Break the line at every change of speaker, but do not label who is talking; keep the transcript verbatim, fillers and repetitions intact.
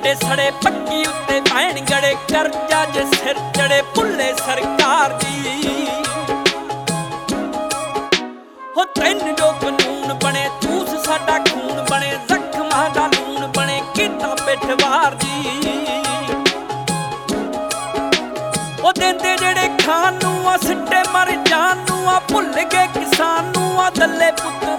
ਸਾਡੇ ਸੜੇ ਪੱਕੀ ਉੱਤੇ ਪੈਣ ਗੜੇ ਕਰਜ਼ਾ ਜੇ ਸਿਰ ਚੜੇ ਭੁੱਲੇ ਸਰਕਾਰ ਦੀ ਹੋ ਤੈਨੂੰ ਜੋ ਕਾਨੂੰਨ ਬਣੇ ਚੂਸ ਸਾਡਾ ਖੂਨ ਬਣੇ ਜ਼ਖਮਾਂ ਦਾ ਲੂਣ ਬਣੇ ਕੀਤਾ ਪਿੱਠਵਾਰ ਦੀ ਉਹ ਦਿੰਦੇ ਜਿਹੜੇ ਖਾਣ ਨੂੰ ਆ ਸਿੱਟੇ ਮਰ ਜਾਣ ਨੂੰ ਆ ਭੁੱਲ ਗਏ ਕਿਸਾਨ ਨੂੰ ਆ ਦੱਲੇ ਪੁੱਤ